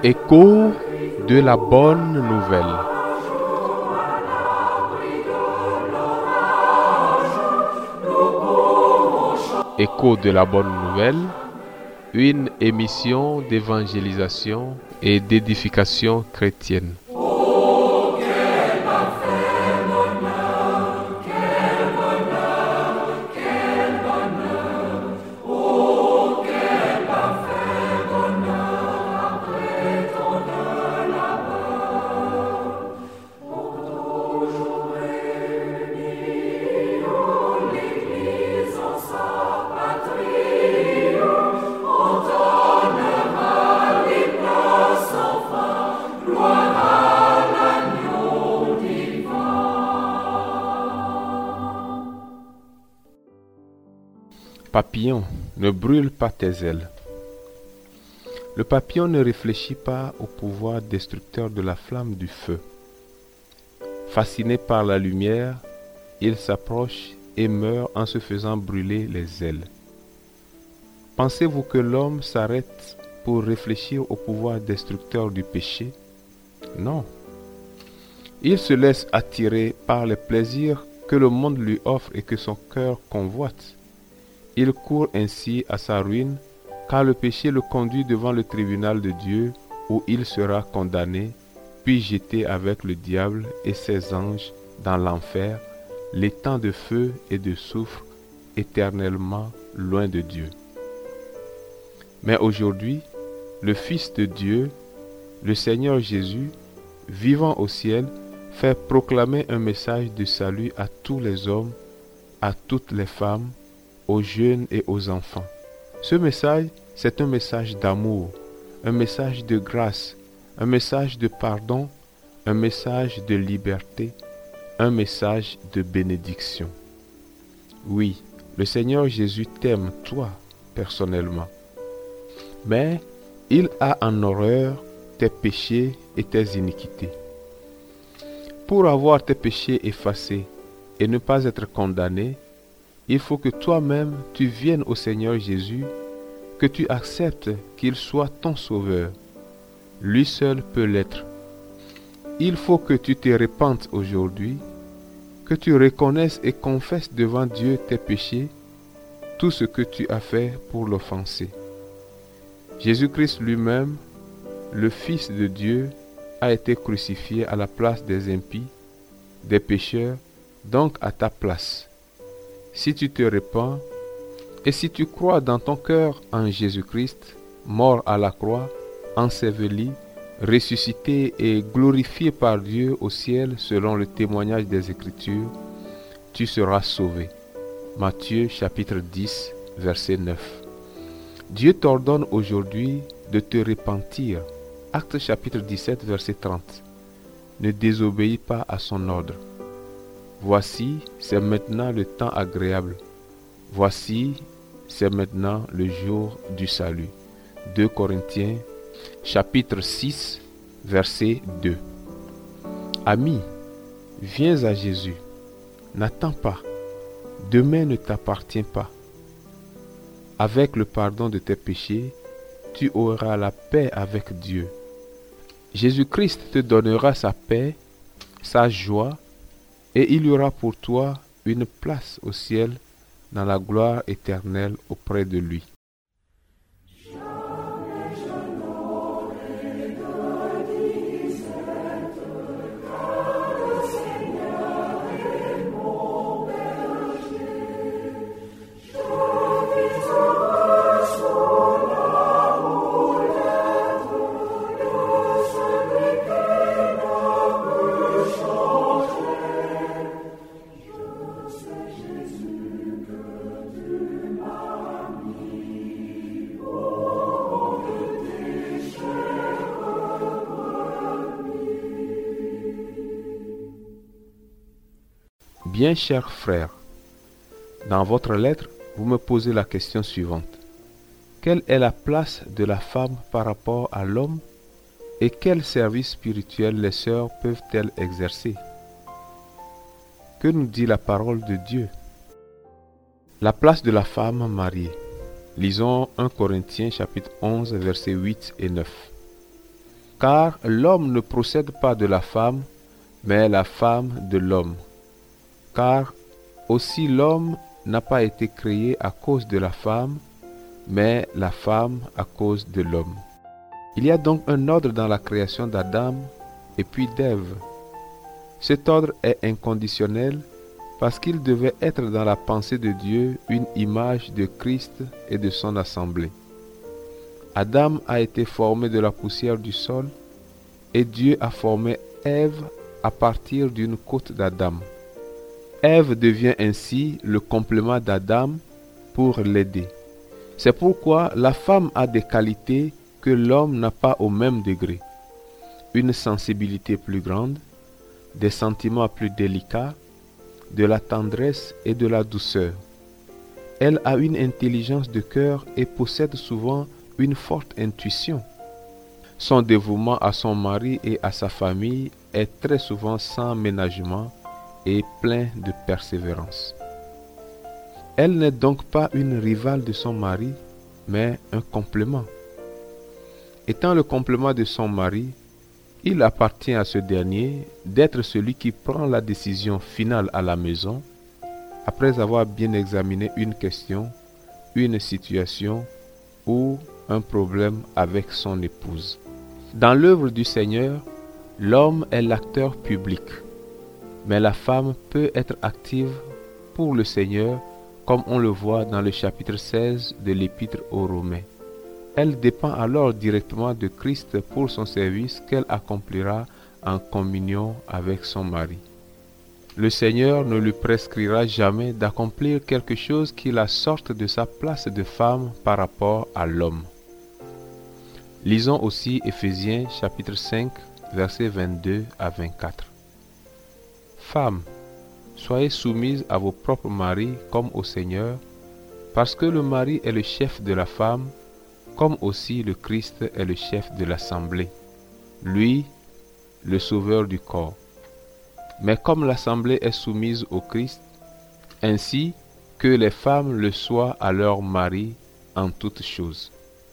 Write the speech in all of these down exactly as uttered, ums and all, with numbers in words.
Écho de la bonne nouvelle. Écho de la bonne nouvelle, une émission d'évangélisation et d'édification chrétienne. Papillon, ne brûle pas tes ailes. Le papillon ne réfléchit pas au pouvoir destructeur de la flamme du feu. Fasciné par la lumière, il s'approche et meurt en se faisant brûler les ailes. Pensez-vous que l'homme s'arrête pour réfléchir au pouvoir destructeur du péché? Non. Il se laisse attirer par les plaisirs que le monde lui offre et que son cœur convoite. Il court ainsi à sa ruine, car le péché le conduit devant le tribunal de Dieu, où il sera condamné, puis jeté avec le diable et ses anges dans l'enfer, l'étang de feu et de soufre, éternellement loin de Dieu. Mais aujourd'hui, le Fils de Dieu, le Seigneur Jésus, vivant au ciel, fait proclamer un message de salut à tous les hommes, à toutes les femmes, aux jeunes et aux enfants. Ce message, c'est un message d'amour, un message de grâce, un message de pardon, un message de liberté, un message de bénédiction. Oui, le Seigneur Jésus t'aime, toi, personnellement. Mais il a en horreur tes péchés et tes iniquités. Pour avoir tes péchés effacés et ne pas être condamné, il faut que toi-même tu viennes au Seigneur Jésus, que tu acceptes qu'il soit ton sauveur. Lui seul peut l'être. Il faut que tu te répandes aujourd'hui, que tu reconnaisses et confesses devant Dieu tes péchés, tout ce que tu as fait pour l'offenser. Jésus-Christ lui-même, le Fils de Dieu, a été crucifié à la place des impies, des pécheurs, donc à ta place. Si tu te répands et si tu crois dans ton cœur en Jésus-Christ, mort à la croix, enseveli, ressuscité et glorifié par Dieu au ciel selon le témoignage des Écritures, tu seras sauvé. Matthieu chapitre dix, verset neuf. Dieu t'ordonne aujourd'hui de te repentir. Actes chapitre dix-sept, verset trente. Ne désobéis pas à son ordre. Voici, c'est maintenant le temps agréable. Voici, c'est maintenant le jour du salut. deux Corinthiens, chapitre six, verset deux. Ami, viens à Jésus. N'attends pas. Demain ne t'appartient pas. Avec le pardon de tes péchés, tu auras la paix avec Dieu. Jésus-Christ te donnera sa paix, sa joie, et il y aura pour toi une place au ciel dans la gloire éternelle auprès de lui. Bien chers frères, dans votre lettre, vous me posez la question suivante. Quelle est la place de la femme par rapport à l'homme et quel service spirituel les sœurs peuvent-elles exercer? Que nous dit la parole de Dieu? La place de la femme mariée. Lisons un Corinthiens chapitre onze, versets huit et neuf. Car l'homme ne procède pas de la femme, mais la femme de l'homme. Car aussi l'homme n'a pas été créé à cause de la femme, mais la femme à cause de l'homme. Il y a donc un ordre dans la création d'Adam et puis d'Ève. Cet ordre est inconditionnel parce qu'il devait être dans la pensée de Dieu une image de Christ et de son assemblée. Adam a été formé de la poussière du sol et Dieu a formé Ève à partir d'une côte d'Adam. Ève devient ainsi le complément d'Adam pour l'aider. C'est pourquoi la femme a des qualités que l'homme n'a pas au même degré. Une sensibilité plus grande, des sentiments plus délicats, de la tendresse et de la douceur. Elle a une intelligence de cœur et possède souvent une forte intuition. Son dévouement à son mari et à sa famille est très souvent sans ménagement et plein de persévérance. Elle n'est donc pas une rivale de son mari, mais un complément. Étant le complément de son mari, il appartient à ce dernier d'être celui qui prend la décision finale à la maison, après avoir bien examiné une question, une situation ou un problème avec son épouse. Dans l'œuvre du Seigneur, l'homme est l'acteur public, mais la femme peut être active pour le Seigneur, comme on le voit dans le chapitre seize de l'Épître aux Romains. Elle dépend alors directement de Christ pour son service qu'elle accomplira en communion avec son mari. Le Seigneur ne lui prescrira jamais d'accomplir quelque chose qui la sorte de sa place de femme par rapport à l'homme. Lisons aussi Éphésiens chapitre cinq, versets vingt-deux à vingt-quatre. Femmes, soyez soumises à vos propres maris comme au Seigneur, parce que le mari est le chef de la femme, comme aussi le Christ est le chef de l'assemblée, lui, le sauveur du corps. Mais comme l'assemblée est soumise au Christ, ainsi que les femmes le soient à leur mari en toutes choses.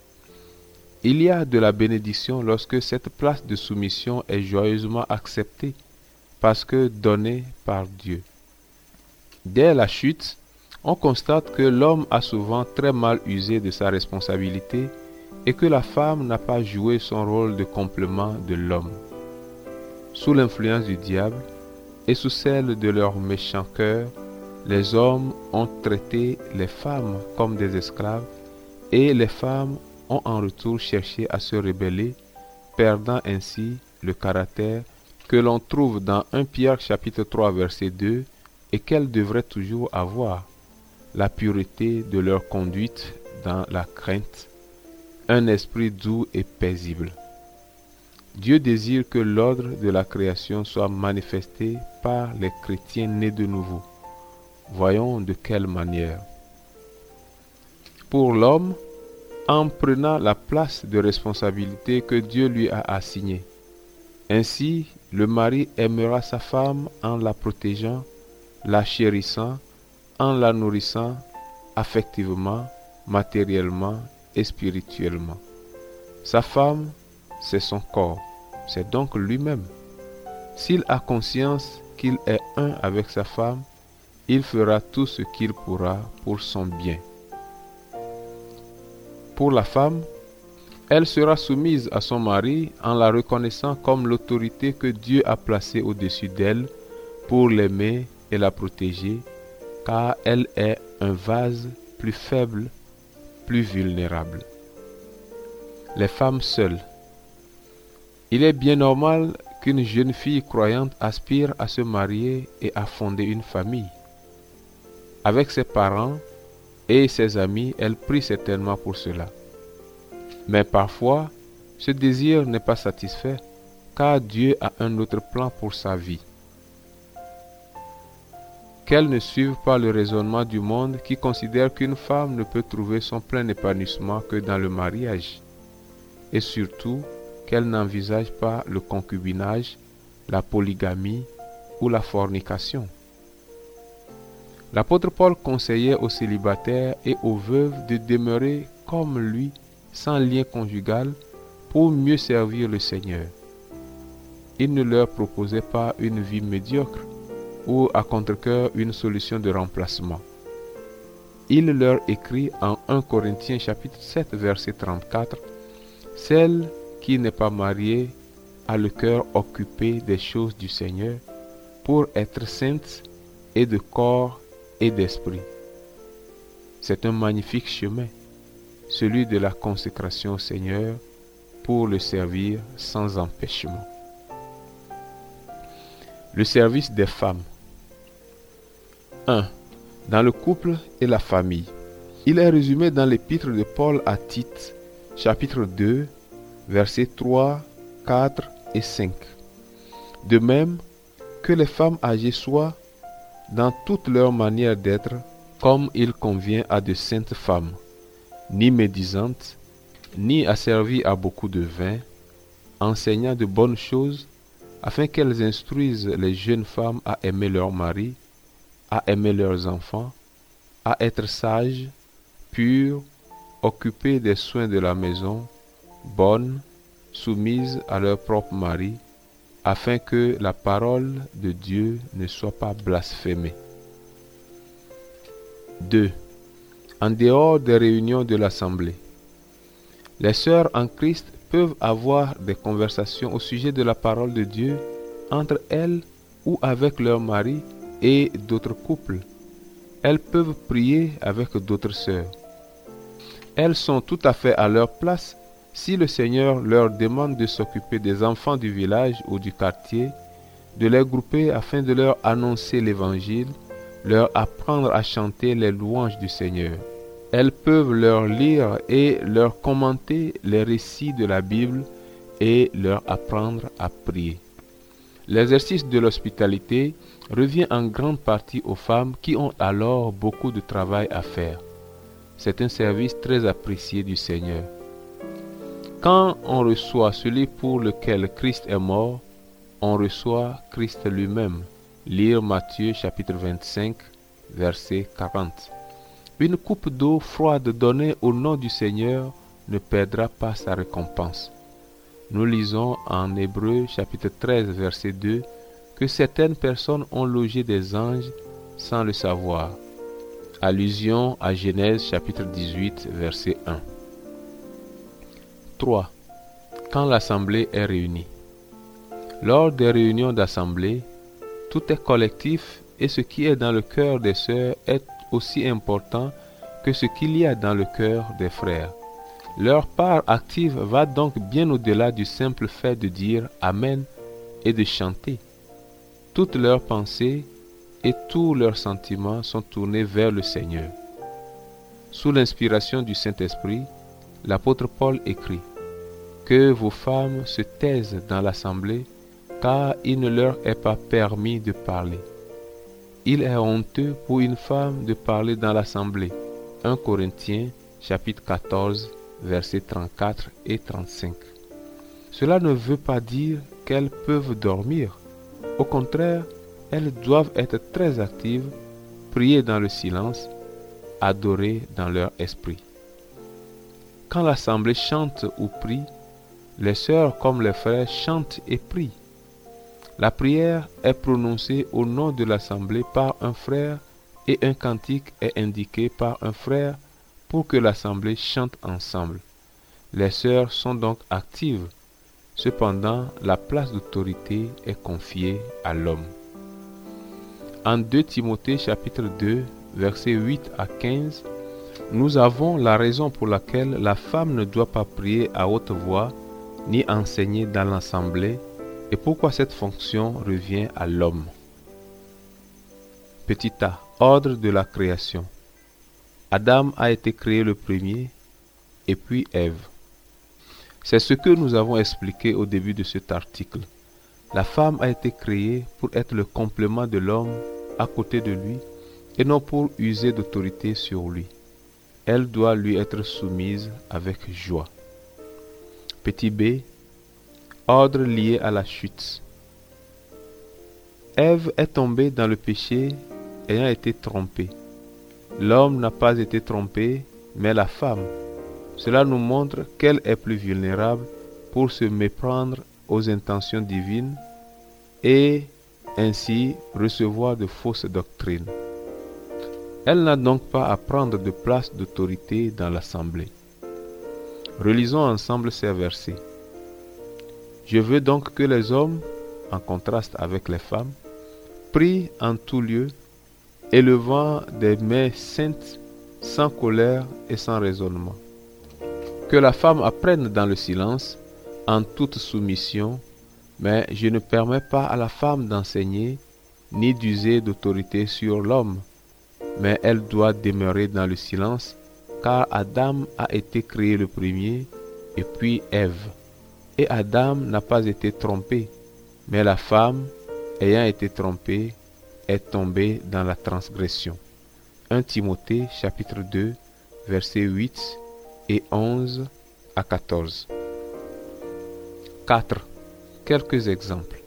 Il y a de la bénédiction lorsque cette place de soumission est joyeusement acceptée, parce que donnée par Dieu. Dès la chute, on constate que l'homme a souvent très mal usé de sa responsabilité et que la femme n'a pas joué son rôle de complément de l'homme. Sous l'influence du diable et sous celle de leur méchant cœur, les hommes ont traité les femmes comme des esclaves et les femmes ont en retour cherché à se rebeller, perdant ainsi le caractère que l'on trouve dans premier Pierre chapitre trois verset deux et qu'elles devraient toujours avoir, la pureté de leur conduite dans la crainte, un esprit doux et paisible. Dieu désire que l'ordre de la création soit manifesté par les chrétiens nés de nouveau. Voyons de quelle manière. Pour l'homme, en prenant la place de responsabilité que Dieu lui a assignée. Ainsi, le mari aimera sa femme en la protégeant, la chérissant, en la nourrissant affectivement, matériellement et spirituellement. Sa femme, c'est son corps, c'est donc lui-même. S'il a conscience qu'il est un avec sa femme, il fera tout ce qu'il pourra pour son bien. Pour la femme, elle sera soumise à son mari en la reconnaissant comme l'autorité que Dieu a placée au-dessus d'elle pour l'aimer et la protéger, car elle est un vase plus faible, plus vulnérable. Les femmes seules. Il est bien normal qu'une jeune fille croyante aspire à se marier et à fonder une famille. Avec ses parents et ses amis, elle prie certainement pour cela. Mais parfois, ce désir n'est pas satisfait, car Dieu a un autre plan pour sa vie. Qu'elle ne suive pas le raisonnement du monde qui considère qu'une femme ne peut trouver son plein épanouissement que dans le mariage. Et surtout, qu'elle n'envisage pas le concubinage, la polygamie ou la fornication. L'apôtre Paul conseillait aux célibataires et aux veuves de demeurer comme lui, sans lien conjugal, pour mieux servir le Seigneur. Il ne leur proposait pas une vie médiocre ou à contre-cœur une solution de remplacement. Il leur écrit en premier Corinthiens chapitre sept verset trente-quatre, « Celle qui n'est pas mariée a le cœur occupé des choses du Seigneur pour être sainte et de corps et d'esprit. » C'est un magnifique chemin, celui de la consécration au Seigneur pour le servir sans empêchement. Le service des femmes. un. Dans le couple et la famille. Il est résumé dans l'épître de Paul à Tite, chapitre deux, versets trois, quatre et cinq. De même que les femmes âgées soient, dans toute leur manière d'être, comme il convient à de saintes femmes, ni médisantes, ni asservies à beaucoup de vin, enseignant de bonnes choses, afin qu'elles instruisent les jeunes femmes à aimer leur mari, à aimer leurs enfants, à être sages, pures, occupées des soins de la maison, bonnes, soumises à leur propre mari, afin que la parole de Dieu ne soit pas blasphémée. deux. En dehors des réunions de l'Assemblée. Les sœurs en Christ peuvent avoir des conversations au sujet de la parole de Dieu entre elles ou avec leur mari et d'autres couples. Elles peuvent prier avec d'autres sœurs. Elles sont tout à fait à leur place si le Seigneur leur demande de s'occuper des enfants du village ou du quartier, de les grouper afin de leur annoncer l'Évangile, leur apprendre à chanter les louanges du Seigneur. Elles peuvent leur lire et leur commenter les récits de la Bible et leur apprendre à prier. L'exercice de l'hospitalité revient en grande partie aux femmes qui ont alors beaucoup de travail à faire. C'est un service très apprécié du Seigneur. Quand on reçoit celui pour lequel Christ est mort, on reçoit Christ lui-même. Lire Matthieu chapitre vingt-cinq, verset quarante. Une coupe d'eau froide donnée au nom du Seigneur ne perdra pas sa récompense. Nous lisons en Hébreux chapitre treize, verset deux, que certaines personnes ont logé des anges sans le savoir. Allusion à Genèse chapitre dix-huit, verset un. trois. Quand l'assemblée est réunie. Lors des réunions d'assemblée, tout est collectif et ce qui est dans le cœur des sœurs est aussi important que ce qu'il y a dans le cœur des frères. Leur part active va donc bien au-delà du simple fait de dire Amen et de chanter. Toutes leurs pensées et tous leurs sentiments sont tournés vers le Seigneur. Sous l'inspiration du Saint-Esprit, l'apôtre Paul écrit « Que vos femmes se taisent dans l'assemblée, car il ne leur est pas permis de parler. Il est honteux pour une femme de parler dans l'assemblée. » premier Corinthiens chapitre quatorze, versets trente-quatre et trente-cinq. Cela ne veut pas dire qu'elles peuvent dormir. Au contraire, elles doivent être très actives, prier dans le silence, adorer dans leur esprit. Quand l'assemblée chante ou prie, les sœurs comme les frères chantent et prient. La prière est prononcée au nom de l'assemblée par un frère et un cantique est indiqué par un frère pour que l'assemblée chante ensemble. Les sœurs sont donc actives. Cependant, la place d'autorité est confiée à l'homme. En deux Timothée chapitre deux, versets huit à quinze, nous avons la raison pour laquelle la femme ne doit pas prier à haute voix ni enseigner dans l'assemblée et pourquoi cette fonction revient à l'homme. Petit a. Ordre de la création. Adam a été créé le premier et puis Ève. C'est ce que nous avons expliqué au début de cet article. La femme a été créée pour être le complément de l'homme à côté de lui et non pour user d'autorité sur lui. Elle doit lui être soumise avec joie. Petit b. Ordre lié à la chute. Ève est tombée dans le péché ayant été trompée. L'homme n'a pas été trompé, mais la femme. Cela nous montre qu'elle est plus vulnérable pour se méprendre aux intentions divines et ainsi recevoir de fausses doctrines. Elle n'a donc pas à prendre de place d'autorité dans l'assemblée. Relisons ensemble ces versets. Je veux donc que les hommes, en contraste avec les femmes, prient en tout lieu, élevant des mains saintes, sans colère et sans raisonnement. Que la femme apprenne dans le silence, en toute soumission, mais je ne permets pas à la femme d'enseigner, ni d'user d'autorité sur l'homme, mais elle doit demeurer dans le silence, car Adam a été créé le premier, et puis Ève. Et Adam n'a pas été trompé, mais la femme, ayant été trompée, est tombée dans la transgression. premier Timothée chapitre deux, versets huit et onze à quatorze. quatre. Quelques exemples.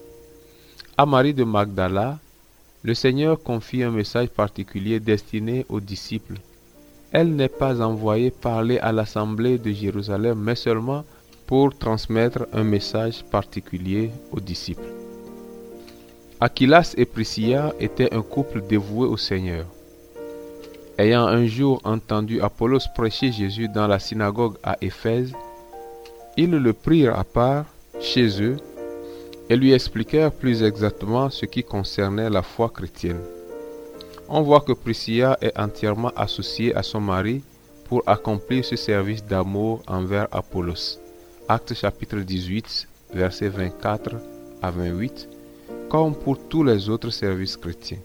À Marie de Magdala, le Seigneur confie un message particulier destiné aux disciples. Elle n'est pas envoyée parler à l'assemblée de Jérusalem, mais seulement pour transmettre un message particulier aux disciples. Aquilas et Priscilla étaient un couple dévoué au Seigneur. Ayant un jour entendu Apollos prêcher Jésus dans la synagogue à Éphèse, ils le prirent à part chez eux et lui expliquèrent plus exactement ce qui concernait la foi chrétienne. On voit que Priscilla est entièrement associée à son mari pour accomplir ce service d'amour envers Apollos. Actes chapitre dix-huit, versets vingt-quatre à vingt-huit, comme pour tous les autres services chrétiens.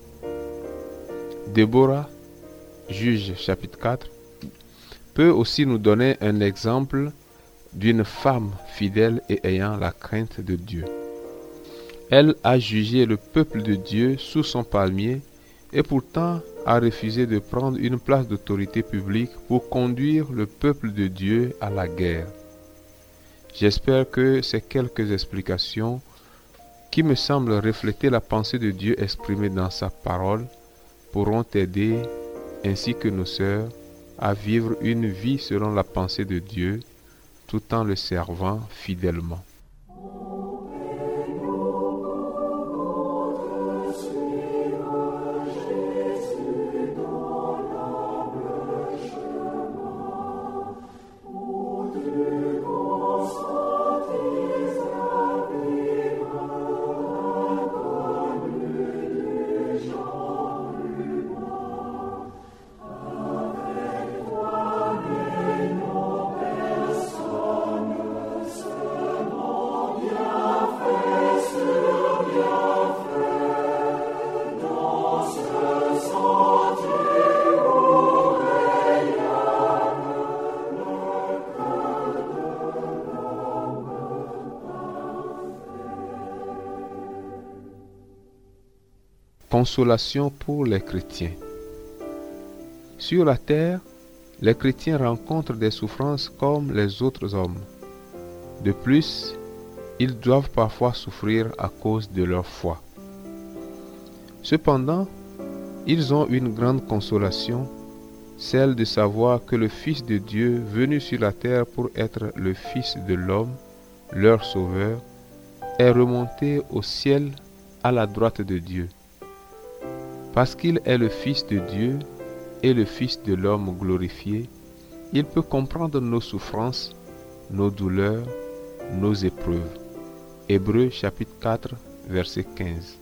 Déborah, Juge chapitre quatre, peut aussi nous donner un exemple d'une femme fidèle et ayant la crainte de Dieu. Elle a jugé le peuple de Dieu sous son palmier et pourtant a refusé de prendre une place d'autorité publique pour conduire le peuple de Dieu à la guerre. J'espère que ces quelques explications qui me semblent refléter la pensée de Dieu exprimée dans sa parole pourront t'aider ainsi que nos sœurs à vivre une vie selon la pensée de Dieu tout en le servant fidèlement. Consolation pour les chrétiens. Sur la terre, les chrétiens rencontrent des souffrances comme les autres hommes. De plus, ils doivent parfois souffrir à cause de leur foi. Cependant, ils ont une grande consolation, celle de savoir que le Fils de Dieu, venu sur la terre pour être le Fils de l'homme, leur Sauveur, est remonté au ciel à la droite de Dieu. Parce qu'il est le Fils de Dieu et le Fils de l'homme glorifié, il peut comprendre nos souffrances, nos douleurs, nos épreuves. Hébreux chapitre quatre, verset quinze.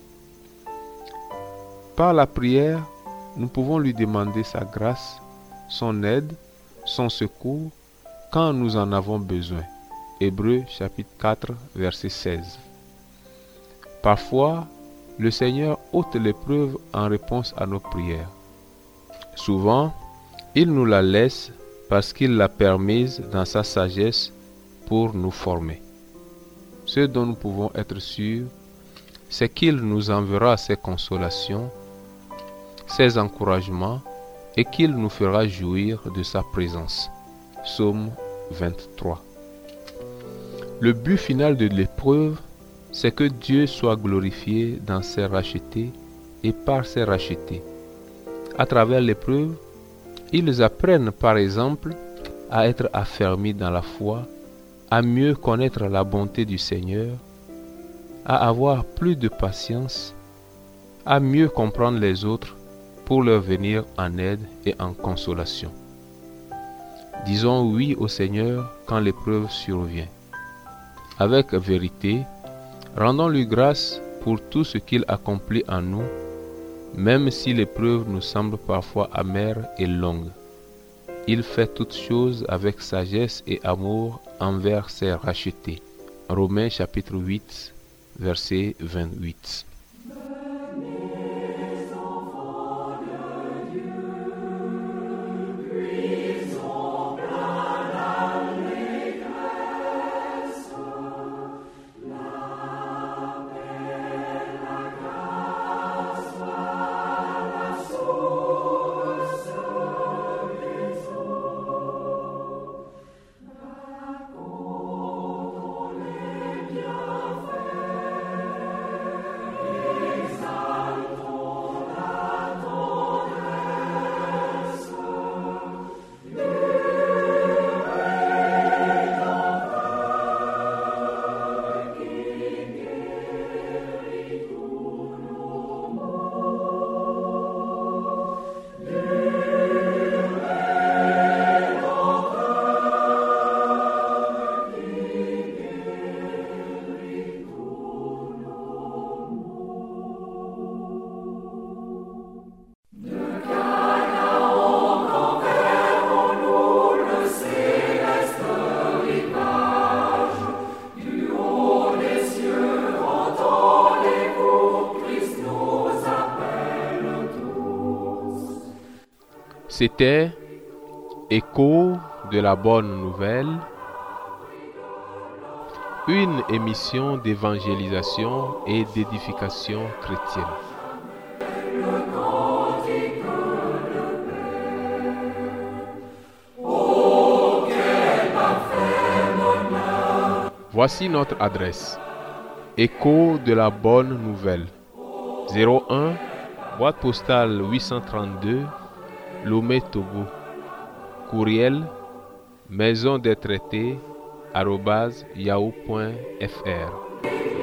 Par la prière, nous pouvons lui demander sa grâce, son aide, son secours, quand nous en avons besoin. Hébreux chapitre quatre, verset seize. Parfois, le Seigneur ôte l'épreuve en réponse à nos prières. Souvent, il nous la laisse parce qu'il l'a permise dans sa sagesse pour nous former. Ce dont nous pouvons être sûrs, c'est qu'il nous enverra ses consolations, ses encouragements et qu'il nous fera jouir de sa présence. Psaume vingt-trois. Le but final de l'épreuve, c'est que Dieu soit glorifié dans ses rachetés et par ses rachetés. À travers l'épreuve, ils apprennent par exemple à être affermis dans la foi à mieux connaître la bonté du Seigneur, à avoir plus de patience, à mieux comprendre les autres pour leur venir en aide et en consolation. Disons oui au Seigneur quand l'épreuve survient. Avec vérité, rendons-lui grâce pour tout ce qu'il accomplit en nous, même si l'épreuve nous semble parfois amère et longue. Il fait toutes choses avec sagesse et amour envers ses rachetés. Romains chapitre huit, verset vingt-huit. C'était Écho de la bonne nouvelle, une émission d'évangélisation et d'édification chrétienne. Voici notre adresse. Écho de la bonne nouvelle. zéro un, boîte postale huit cent trente-deux, Lomé, Togo. Courriel maison des traités arobase yahoo point fr.